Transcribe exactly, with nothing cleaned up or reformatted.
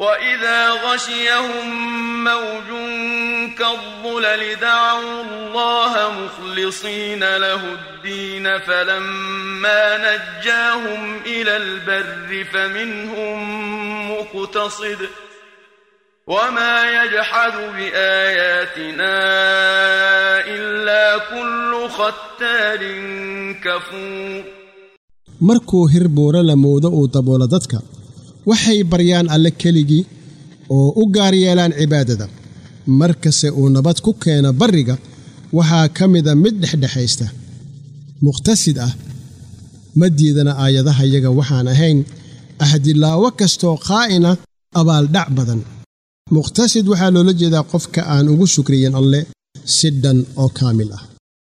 وإذا غشيهم موج كالظلل دعوا الله مخلصين له الدين فلما نجاهم إلى البر فمنهم مقتصد وما يجحد بآياتنا إلا كل ختار كفور markuu hirboora la moodo uu daboola dadka waxay baryaan alle keligii oo u gaar yeelaan cibaadada markase uu nabad ku keena bariga waxaa kamida mid dhexdhexaysta muqtasid ah madiidana aayadaha iyaga waxaan ahayn ahdilaawo kastoo qaa'ina abaal dhac badan muqtasid waxaa loola jeedaa qofka aan ugu shukriyin alle si dhan oo kaamil ah